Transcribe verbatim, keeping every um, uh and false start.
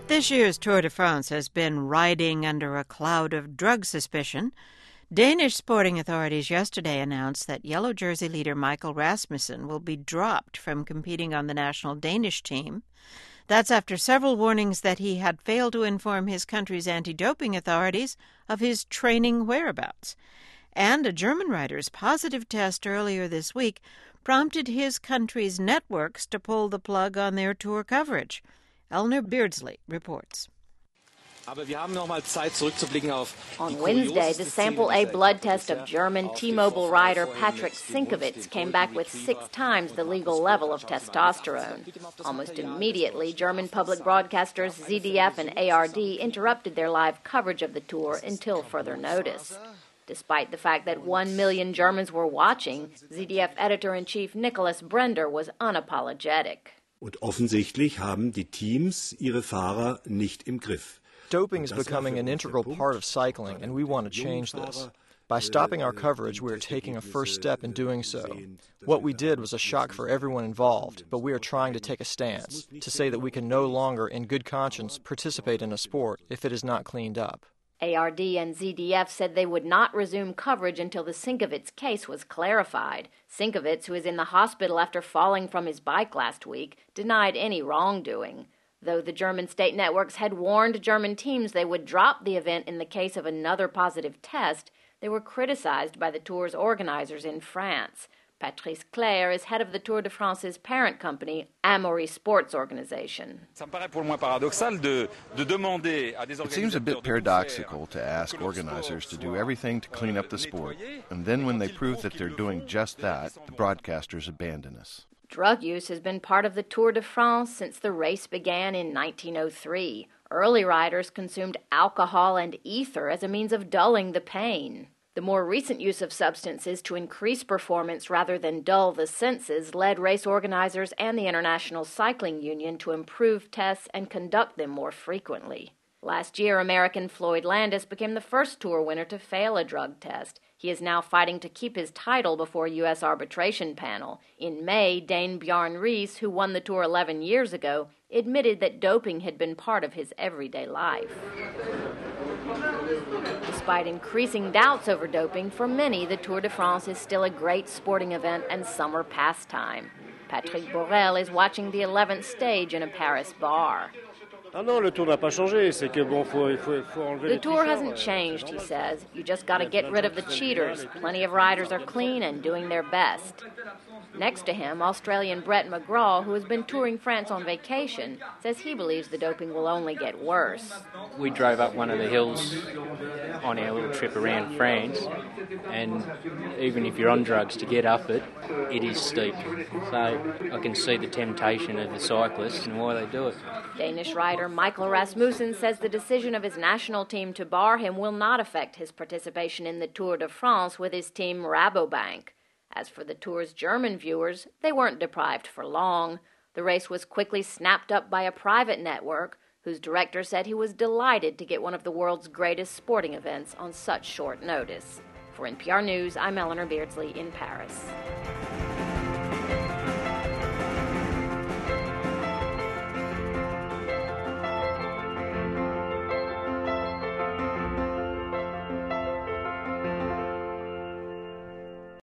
This year's Tour de France has been riding under a cloud of drug suspicion. Danish sporting authorities yesterday announced that yellow jersey leader Michael Rasmussen will be dropped from competing on the national Danish team. That's after several warnings that he had failed to inform his country's anti-doping authorities of his training whereabouts. And a German rider's positive test earlier this week prompted his country's networks to pull the plug on their tour coverage. Eleanor Beardsley reports. On Wednesday, the sample A blood test of German T-Mobile rider Patrick Sinkovits came back with six times the legal level of testosterone. Almost immediately, German public broadcasters Z D F and A R D interrupted their live coverage of the tour until further notice. Despite the fact that one million Germans were watching, Z D F editor-in-chief Nicholas Brender was unapologetic. Und offensichtlich haben die Teams ihre Fahrer nicht im Griff. Doping is becoming an integral part of cycling, and we want to change this. By stopping our coverage, we are taking a first step in doing so. What we did was a shock for everyone involved, but we are trying to take a stance, to say that we can no longer, in good conscience, participate in a sport if it is not cleaned up. A R D and Z D F said they would not resume coverage until the Sinkovits case was clarified. Sinkovits, who is in the hospital after falling from his bike last week, denied any wrongdoing. Though the German state networks had warned German teams they would drop the event in the case of another positive test, they were criticized by the tour's organizers in France. Patrice Claire is head of the Tour de France's parent company, Amaury Sports Organization. It seems a bit paradoxical to ask organizers to do everything to clean up the sport, and then when they prove that they're doing just that, the broadcasters abandon us. Drug use has been part of the Tour de France since the race began in nineteen oh three. Early riders consumed alcohol and ether as a means of dulling the pain. The more recent use of substances to increase performance rather than dull the senses led race organizers and the International Cycling Union to improve tests and conduct them more frequently. Last year, American Floyd Landis became the first Tour winner to fail a drug test. He is now fighting to keep his title before a U S arbitration panel. In May, Dane Bjarne Riis, who won the Tour eleven years ago, admitted that doping had been part of his everyday life. Despite increasing doubts over doping, for many, the Tour de France is still a great sporting event and summer pastime. Patrick Borel is watching the eleventh stage in a Paris bar. The Tour hasn't changed, he says. You just got to get rid of the cheaters. Plenty of riders are clean and doing their best. Next to him, Australian Brett McGraw, who has been touring France on vacation, says he believes the doping will only get worse. We drove up one of the hills on our little trip around France, and even if you're on drugs, to get up it, it is steep. So I can see the temptation of the cyclists and why they do it. Danish rider Michael Rasmussen says the decision of his national team to bar him will not affect his participation in the Tour de France with his team Rabobank. As for the Tour's German viewers, they weren't deprived for long. The race was quickly snapped up by a private network, whose director said he was delighted to get one of the world's greatest sporting events on such short notice. For N P R News, I'm Eleanor Beardsley in Paris.